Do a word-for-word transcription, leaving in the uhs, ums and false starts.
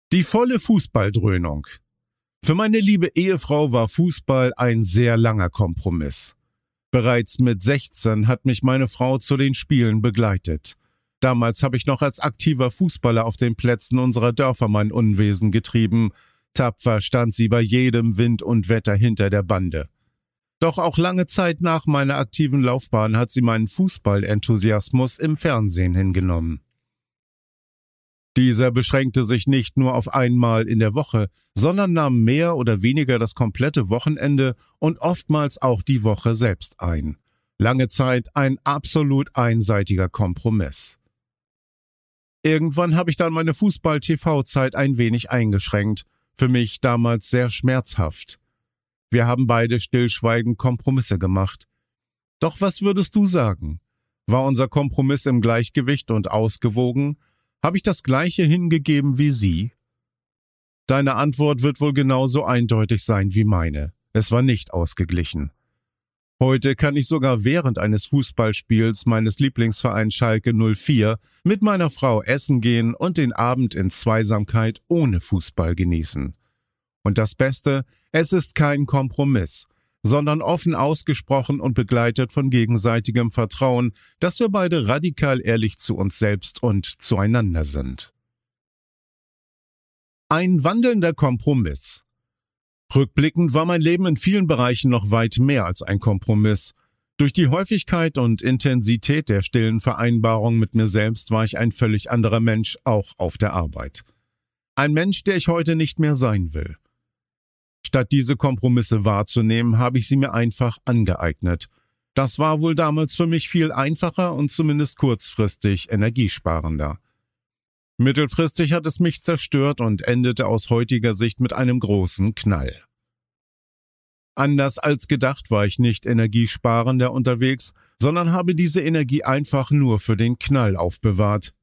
Die volle Fußballdröhnung. Für meine liebe Ehefrau war Fußball ein sehr langer Kompromiss. Bereits mit sechzehn hat mich meine Frau zu den Spielen begleitet. Damals habe ich noch als aktiver Fußballer auf den Plätzen unserer Dörfer mein Unwesen getrieben. Tapfer stand sie bei jedem Wind und Wetter hinter der Bande. Doch auch lange Zeit nach meiner aktiven Laufbahn hat sie meinen Fußballenthusiasmus im Fernsehen hingenommen. Dieser beschränkte sich nicht nur auf einmal in der Woche, sondern nahm mehr oder weniger das komplette Wochenende und oftmals auch die Woche selbst ein. Lange Zeit ein absolut einseitiger Kompromiss. Irgendwann habe ich dann meine Fußball-T V-Zeit ein wenig eingeschränkt, für mich damals sehr schmerzhaft. Wir haben beide stillschweigend Kompromisse gemacht. Doch was würdest du sagen? War unser Kompromiss im Gleichgewicht und ausgewogen? Habe ich das Gleiche hingegeben wie sie? Deine Antwort wird wohl genauso eindeutig sein wie meine. Es war nicht ausgeglichen. Heute kann ich sogar während eines Fußballspiels meines Lieblingsvereins Schalke null vier mit meiner Frau essen gehen und den Abend in Zweisamkeit ohne Fußball genießen. Und das Beste, es ist kein Kompromiss, sondern offen ausgesprochen und begleitet von gegenseitigem Vertrauen, dass wir beide radikal ehrlich zu uns selbst und zueinander sind. Ein wandelnder Kompromiss. Rückblickend war mein Leben in vielen Bereichen noch weit mehr als ein Kompromiss. Durch die Häufigkeit und Intensität der stillen Vereinbarung mit mir selbst war ich ein völlig anderer Mensch, auch auf der Arbeit. Ein Mensch, der ich heute nicht mehr sein will. Statt diese Kompromisse wahrzunehmen, habe ich sie mir einfach angeeignet. Das war wohl damals für mich viel einfacher und zumindest kurzfristig energiesparender. Mittelfristig hat es mich zerstört und endete aus heutiger Sicht mit einem großen Knall. Anders als gedacht war ich nicht energiesparender unterwegs, sondern habe diese Energie einfach nur für den Knall aufbewahrt.